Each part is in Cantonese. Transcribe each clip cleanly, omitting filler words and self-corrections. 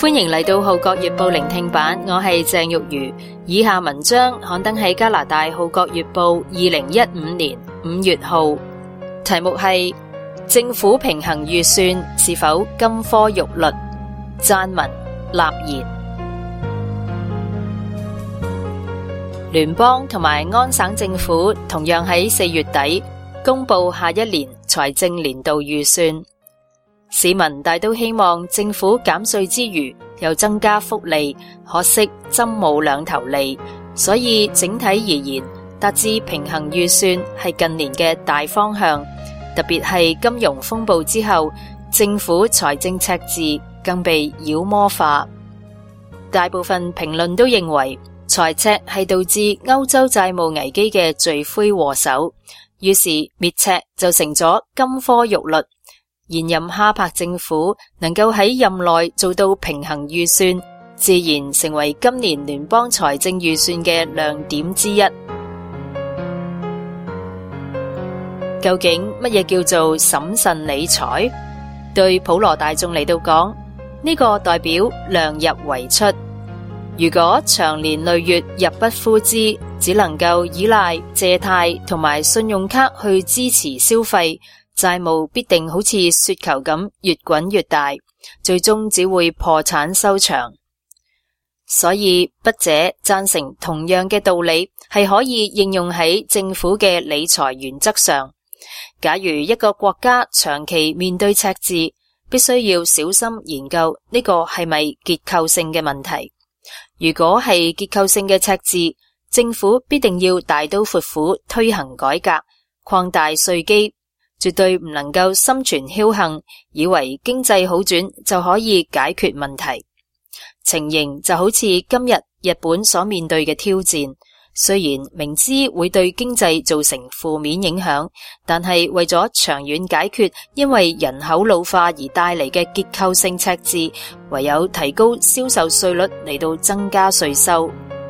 歡迎嚟到《號角月報》聆聽版，我係鄭玉如。以下文章刊登喺加拿大《號角月報》2015年5月號，題目係政府平衡預算是否金科玉律？撰文立言。聯邦同埋安省政府同樣喺4月底公布下一年財政年度預算。市民大都希望政府減稅之餘又增加福利，可惜針冇兩頭利，所以整體而言，達至平衡預算係近年嘅大方向。特別係金融風暴之後，政府財政赤字更被妖魔化。大部分評論都認為財赤係導致歐洲債務危機嘅罪魁禍首，於是滅赤就成咗金科玉律。現任哈柏政府能夠喺任內做到平衡預算，自然成為今年聯邦財政預算嘅亮點之一。究竟乜嘢叫做審慎理財？對普羅大眾嚟到講，呢個代表量入為出。如果長年累月入不敷支，只能夠依賴借貸同埋信用卡去支持消費，債務必定好似雪球咁越滾越大，最終只會破產收場。所以筆者贊成同樣嘅道理係可以應用喺政府嘅理財原則上。假如一個國家長期面對赤字，必須要小心研究呢個係咪結構性嘅問題。如果係結構性嘅赤字，政府必定要大刀闊斧推行改革，擴大稅基，絕對唔能夠心存僥倖，以為經濟好轉就可以解決問題。情形就好似今日日本所面對嘅挑戰，雖然明知會對經濟造成負面影響，但係為咗長遠解決因為人口老化而帶嚟嘅結構性赤字，唯有提高銷售稅率嚟到增加稅收。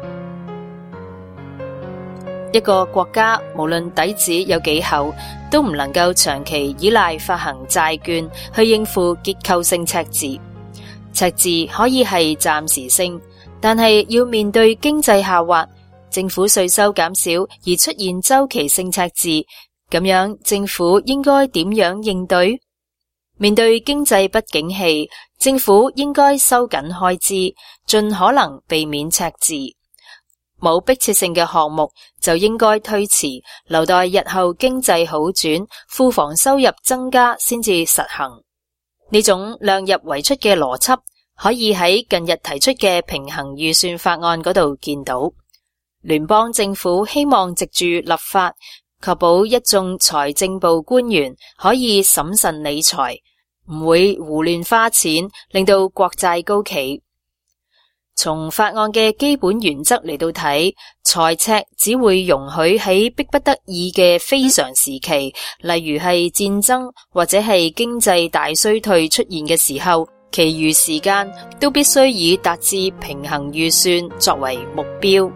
一個國家無論底子有幾厚，都唔能夠長期依賴發行債券去應付結構性赤字。赤字可以係暫時性，但係要面對經濟下滑，政府稅收減少而出現周期性赤字，咁樣政府應該點樣應對？面對經濟不景氣，政府應該收緊開支，盡可能避免赤字。冇迫切性嘅項目就應該推遲，留待日後經濟好轉，庫房收入增加先至實行。呢種量入為出嘅邏輯，可以喺近日提出嘅平衡預算法案嗰度見到。聯邦政府希望藉住立法，確保一眾財政部官員可以審慎理財，唔會胡亂花錢，令到國債高企。從法案嘅基本原則嚟到睇，財赤只會容許喺迫不得已嘅非常時期，例如係戰爭或者係經濟大衰退出現嘅時候，其餘時間都必須以達至平衡預算作為目標。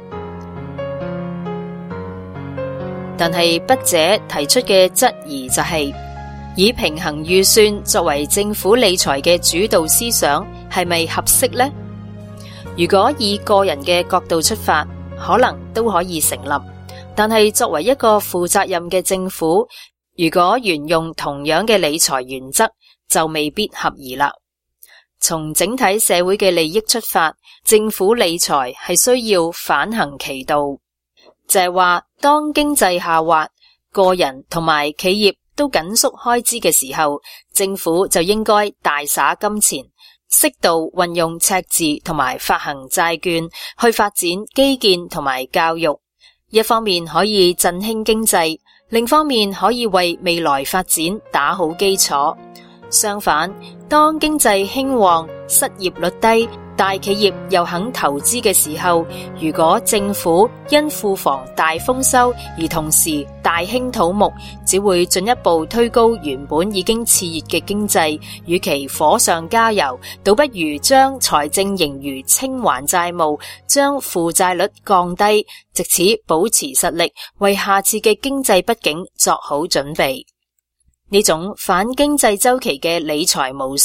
但係筆者提出嘅質疑就係，以平衡預算作為政府理財嘅主導思想係咪合適呢？如果以個人嘅角度出發，可能都可以成立，但係作為一個負責任嘅政府，如果沿用同樣嘅理財原則，就未必合宜啦。從整體社會嘅利益出發，政府理財係需要反行其道，就係話當經濟下滑，個人同埋企業都緊縮開支嘅時候，政府就應該大灑金錢，適度運用赤字同埋發行債券去發展基建同埋教育，一方面可以振興經濟，另一方面可以為未來發展打好基礎。相反，當經濟興旺，失業率低，大企業又肯投資嘅時候，如果政府因庫房大豐收而同時大興土木，只會進一步推高原本已經熾熱嘅經濟，與其火上加油，倒不如將財政盈餘清還債務，將負債率降低，藉此保持實力，為下次嘅經濟不景作好準備。呢種反經濟周期嘅理財模式，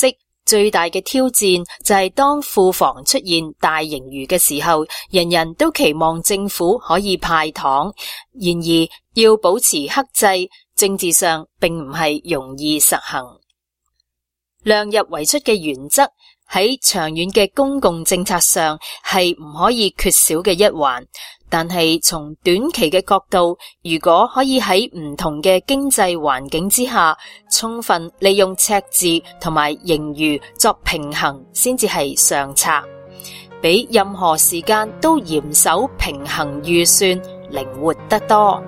最大嘅挑戰就係當庫房出現大盈餘嘅時候，人人都期望政府可以派糖，然而要保持克制，政治上並唔係容易實行。量入為出嘅原則喺長遠嘅公共政策上係唔可以缺少嘅一環，但係從短期嘅角度，如果可以喺唔同嘅經濟環境之下，充分利用赤字同埋盈餘作平衡，先至係上策，比任何時間都嚴守平衡預算靈活得多。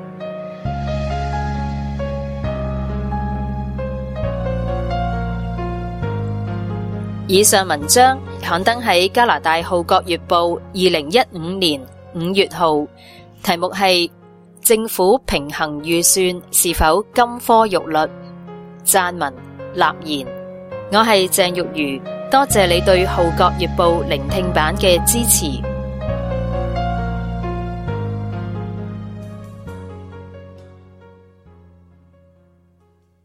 以上文章刊登喺加拿大《號角月報》2015年5月號，題目係政府平衡預算是否金科玉律？撰文立言。我係鄭玉如，多謝你對《號角月報》聆聽版嘅支持。